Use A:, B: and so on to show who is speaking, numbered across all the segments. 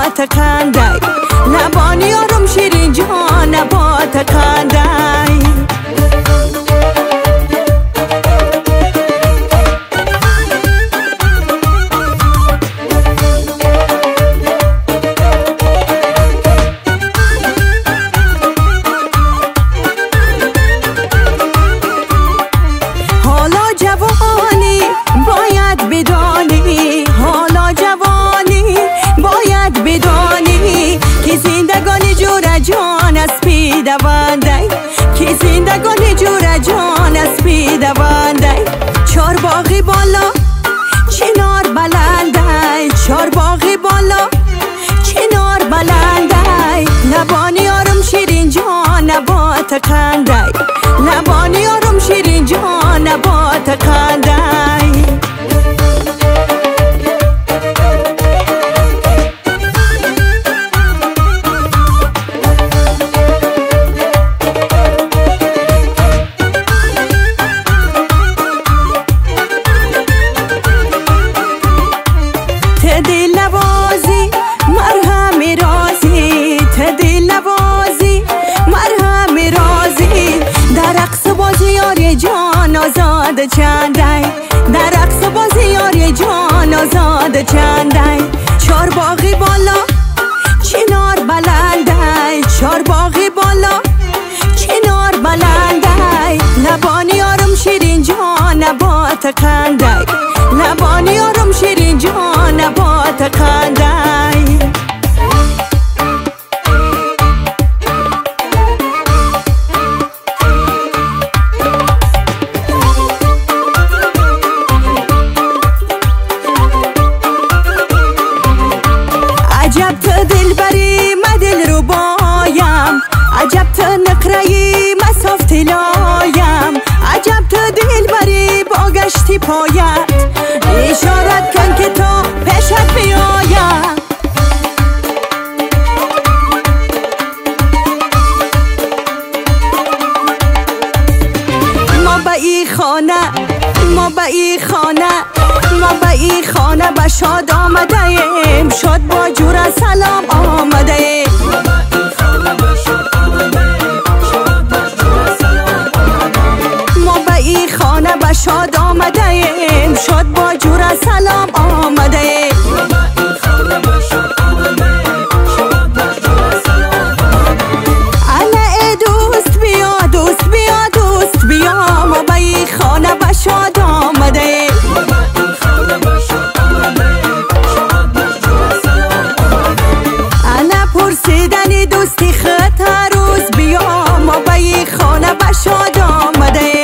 A: نبات خندای لبانی آروم شیرین جان نبات خندای کی زندگانی جور جان از پی دوانده چار باغی بالا چنار بلنده چار باغی بالا چنار بلنده لبانی آروم شیرین جان نبات خنده لبانی آروم شیرین جان نبات خنده جان آزاد چندای در رقص بازی یاری جان آزاد چندای چار باغی بالا چنار بلندای چار باغی بالا چنار بلندای لبانی آروم شیرین جان نبات خندای لبانی آروم شیرین جان نبات خندای عجب تو دلبری من دل رو بایم عجب تو نقرهی من صاف طلایم عجب تو دلبری با گشتی پایت اشارت کن که تو پیشت بیایم ما به ای خانه ما به ای خانه ما به ای خانه به شاد آمده ایم شاد با جور سلام آمده ایم ما به ای خانه به شاد آمده ایم شاد با جور سلام آمده ایم اله دوست بیا دوست بیا دوست بیا ما به ای خانه به شاد آمده ایم پرسیدنی دوستی خط هر روز بیا ما به ای خانه به شاد آمده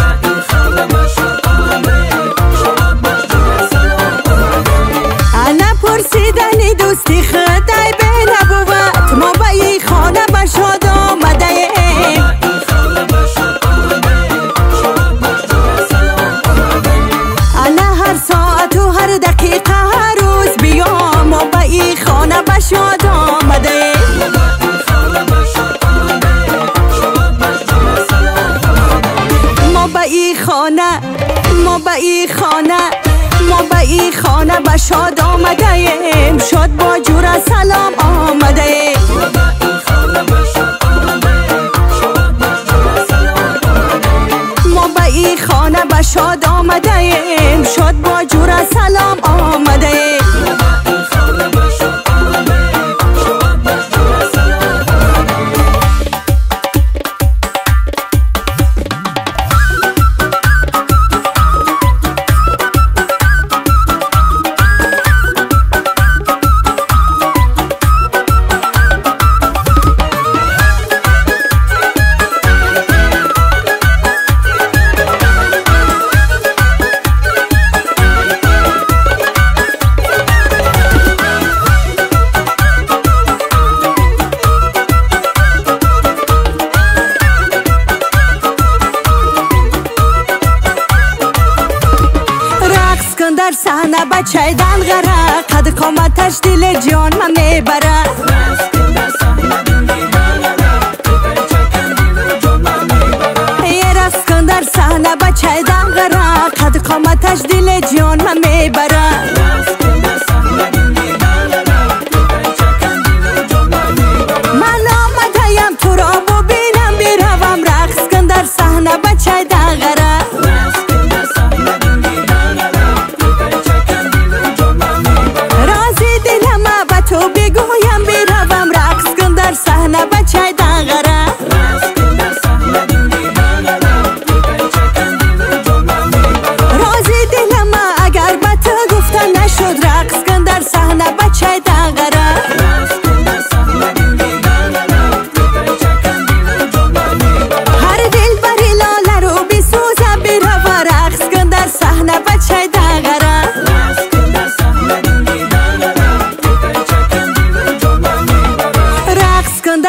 A: انا پرسیدنی دوستی خط ای به نبوت ما به ای خانه به شاد آمده انا هر ساعت و هر دقیقه هر روز بیا ما به ای خانه به شاد آمده ما به ای خانه ما به ای خانه ما به ای خانه به شاد آمده ایم شاد با جور سلام آمده ایم ما به ای خانه به شاد آمده ایم شاد با جور سلام آمده ایم در صحنه بچه دلغره قد قامتش دل جان من میبره یه رقص کن در صحنه بچه دلغره قد قامتش دل جان من میبره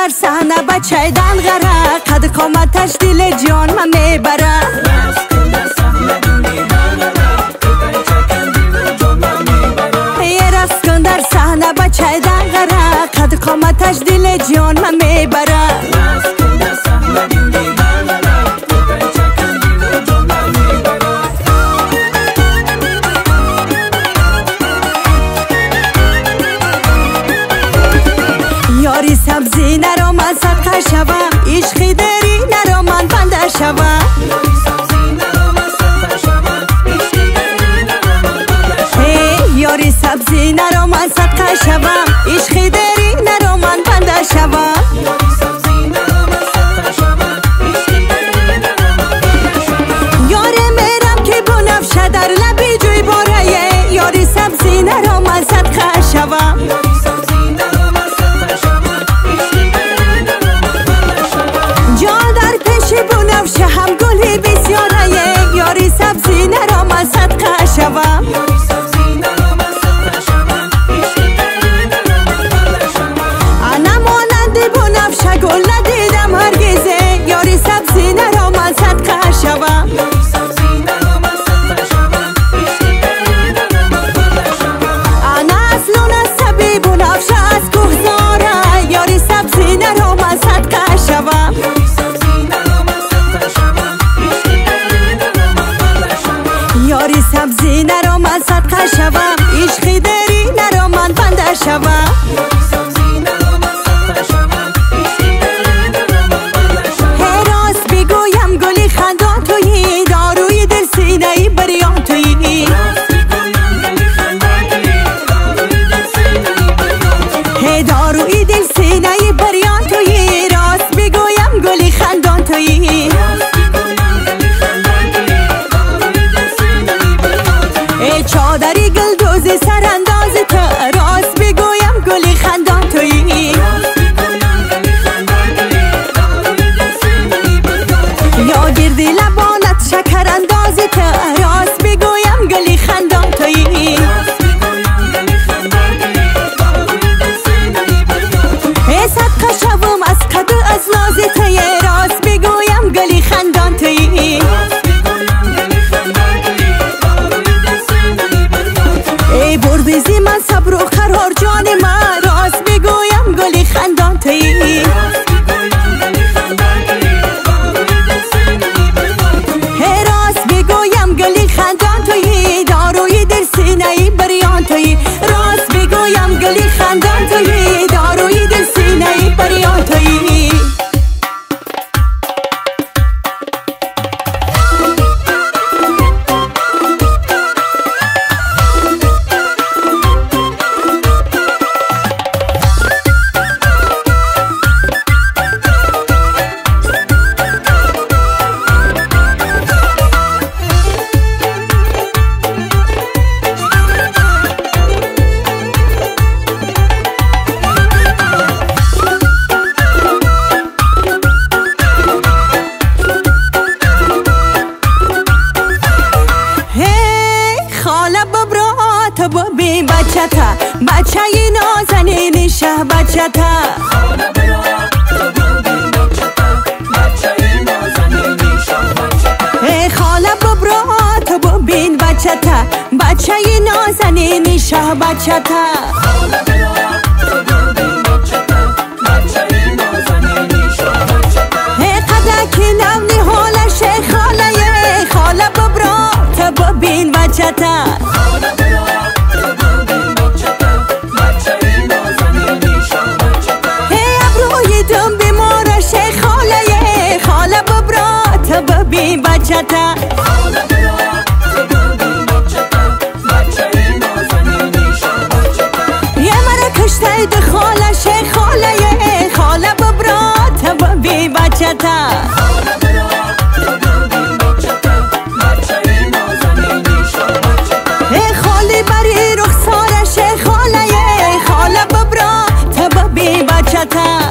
A: در صحنه بچه دنغره قد قامتش دل جان من میبره رقص کن در صحنه بچه دنغره قد قامتش دل جان من میبره یاری سبزی نرو من صدقه شوم عشقی داری نرو من بنده شوم یاری سبزی نرو من صدقه شوم عشقی داری نرو من بنده شوم یاری میرم که بنفشه در لبی جوی باره یاری سبزی نرو من صدقه شوم بنفشه هم گلی بسیاره یاری سبزی نرو من صدقه شوم انا مانند بنفشه گل ندیدم هرگزه یاری سبزی نرو من صدقه شوم انا اصلون از سبی بنفشه از کوهزاره یاری سبزی نرو من صدقه شوم یاری سبزی نرو من صدقه شوم عشقی داری نرو من بنده شوم هی راست بگویم گلی خندان تویی داروی دل سینه ای بریان تویی هی داروی دل سینه ای بریان تویی راست بگویم گلی خندان تویی چادری گل دوزی سرانداز تو راست بگویم گلی خندان تویی یا گردی لبانت شکر اندازی تو راست بگویم گلی خندان تویی صدقه شوم از قد و از نازی تو راست بگویم گلی خندان تویی ای بردیزی من صبر و قرار جان من راست بگویم گلی خندان تویی هی راست بگویم گلی خندان تویی داروی دل سینه ای بریان تویی راست بگویم گلی خندان تویی داروی دل سینه ای بریان تویی ببین بچتا بچه ی نازنین شه بچتا ای خاله ببرا تو ببین بچتا بچه ی نازنین شه بچتا ای قدکی نونی حالش خاله ی خاله ببرا تو ببین بچتا ببین بچتا یه مرا کشته ده خالش خاله خاله ببرات ببین بچتا خالی بری رخسارش خاله خاله ببرات ببین بچتا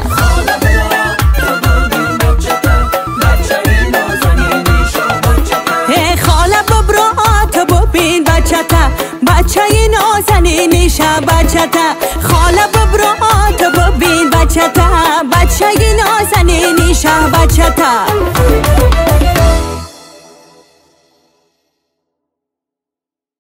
A: بچه ی نازنین شه بچتا خاله ببرا تو ببین بچتا بچه شه بچه تا